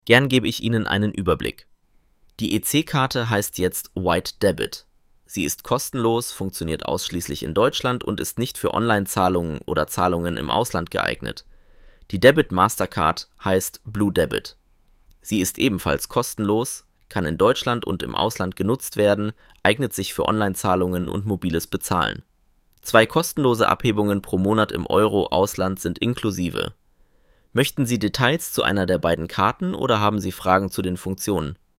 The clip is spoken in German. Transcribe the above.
Gern gebe ich Ihnen einen Überblick. Die EC-Karte heißt jetzt White Debit. Sie ist kostenlos, funktioniert ausschließlich in Deutschland und ist nicht für Online-Zahlungen oder Zahlungen im Ausland geeignet. Die Debit Mastercard heißt Blue Debit. Sie ist ebenfalls kostenlos, kann in Deutschland und im Ausland genutzt werden, eignet sich für Online-Zahlungen und mobiles Bezahlen. 2 kostenlose Abhebungen pro Monat im Euro-Ausland sind inklusive. Möchten Sie Details zu einer der beiden Karten oder haben Sie Fragen zu den Funktionen?